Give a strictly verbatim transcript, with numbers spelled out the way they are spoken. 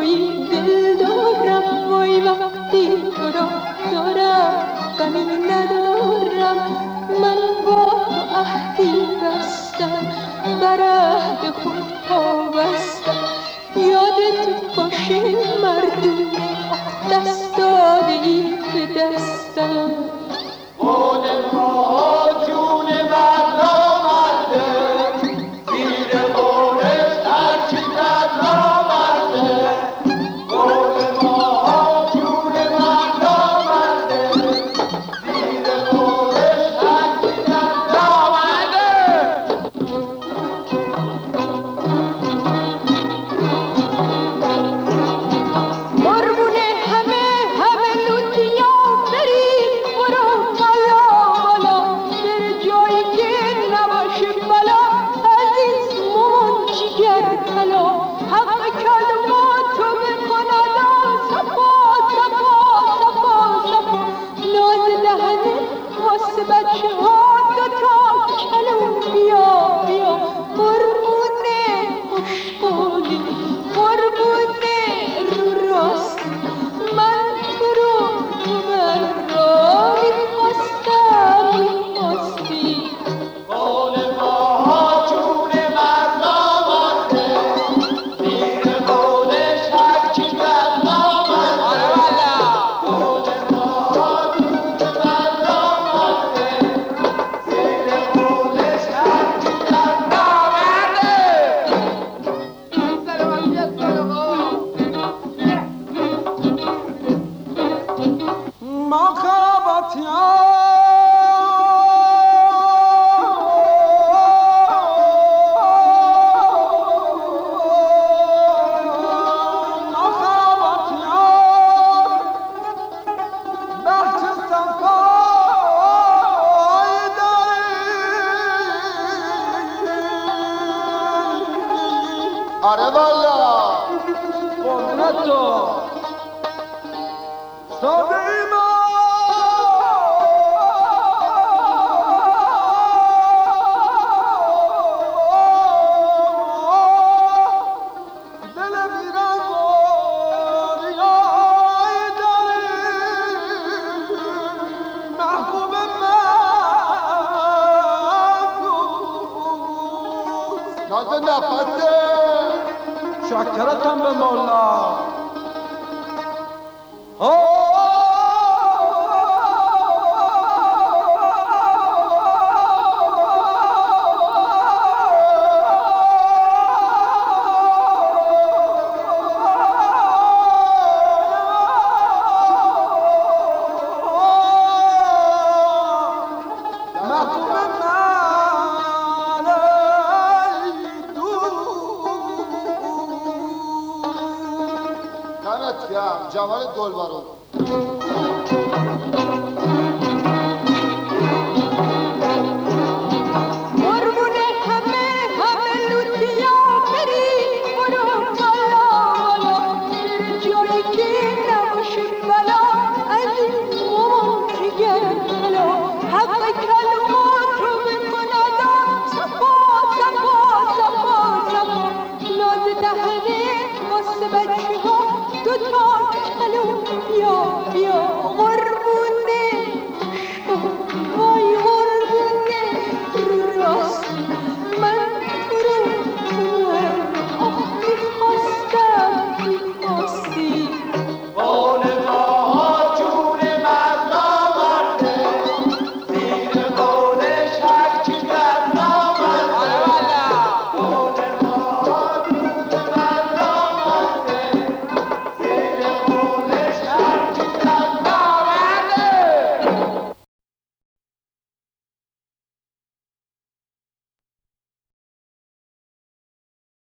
وای دل دارم وای وقتی تو را دارم غمی ندارم من با عهدی بستم بر عهد خود پابستم یادت باشه مردونه دست داده ای به دستم قول ما جون مردم مرده زیر قولش هرچی زد نامرده قول ما جون مردم مرده زیر قولش هرچی زد نامرده قربونه همه همه لوتیا برید برو بالا بالا در جایی که نباشه بلا عزیز مامان جیگر طلا حق کلماتو بکند صفا صفا صفا صفا ناز دهنه واسه بچه ها دوتا کلو بیا بیا قربونه خوشقولی قربونه رو راست من تو رو من را میخواستم میخواستی قول ما جون مردم مرده زیر قولش هرچی زد نامرده قول ما جون مردم مرده زیر قولش هرچی زد نامرده ما خراباتی آره والا قربونت تو صابری ما دل بیرم باریای داری محبوب من ناز نفسه شکرتم به مولا جمال گلبارو